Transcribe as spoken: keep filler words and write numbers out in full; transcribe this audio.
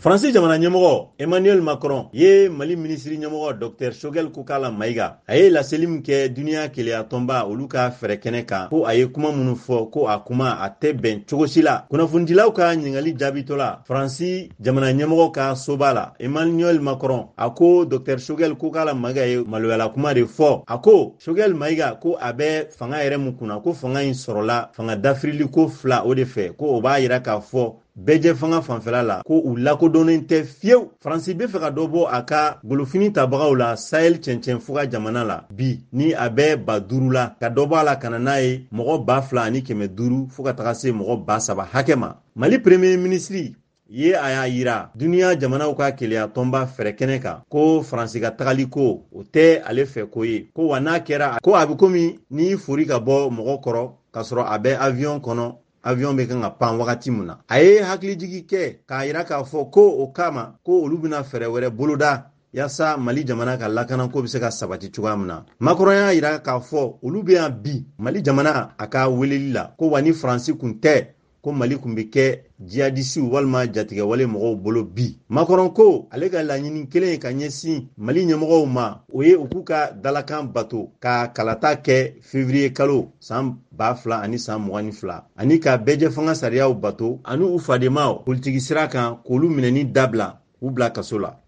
Faransi jamana ɲɛmɔgɔ Emmanuel Macron ye Mali ministre ɲɛmɔgɔ Docteur Choguel Kokala Maïga a ye laseli min kɛ duniya keleya tɔnba olu ka fɛrɛ kɛnɛ kan ko a ye kuma minnu fɔ ko a kuma a tɛ bɛn cogo si la. Kunnafonidilaw ka ɲininkali jaabitɔ la Faransi jamana ɲɛmɔgɔ ka soba la Emmanuel Macron a ko Docteur Choguel Kokala Maïga ye maloyala kuma de fɔ. A ko Choguel Maïga ko a bɛ fanga yɛrɛ mun kunna ko fanga in sɔrɔla fanga dafirili ko fila o de fɛ ko o b'a yira k'a fɔ bɛjɛ fanga fanfɛla la ko u lakodɔnnen tɛ fiyewu. Faransi bɛ fɛ ka dɔ bɔ a ka golofini tabagaw la Sahel cɛncɛn fuga jamana la bi ni a bɛ ba duuru la ka dɔ bɔ a la ka na n'a ye mɔgɔ ba fila ani kɛmɛ duuru fo ka taga se mɔgɔ ba saba hakɛ ma. Mali premier ministre ye a y'a yira duniya jamanaw ka keleya tɔnba fɛrɛ kɛnɛ kan ko Faransi ka tagali ko o tɛ ale fɛ ko ye ko wa n'a kɛra ko a bɛ komi ni fori ka bɔ mɔgɔ kɔrɔ ka sɔrɔ a bɛ avion kɔnɔ avion bɛ kan ka pan wagati mun na. A ye hakilijigi kɛ k'a yira k'a fɔ ko o kama ko olu bɛna fɛrɛ wɛrɛ boloda yasa Mali jamana ka lakana ko bɛ se ka sabati cogoya min na. Macron y'a yira k'a fɔ olu bɛ yan bi Mali jamana a ka weleli la ko wa ni Faransi kun tɛ ko Mali kun bɛ kɛ jihadisiw walima jatigɛ wale mɔgɔw bolo bi. Macron ko ale ka laɲini kelen ka ɲɛsin Mali ɲɛmɔgɔw ma o ye u k'u ka dalakan bato ka kalata kɛ février kalo san ba fila ani san mugan ni fila ani ka bɛjɛ fanga sariyaw bato ani u fademaw politiki sira kan k'olu minɛni dabila u bila kaso la.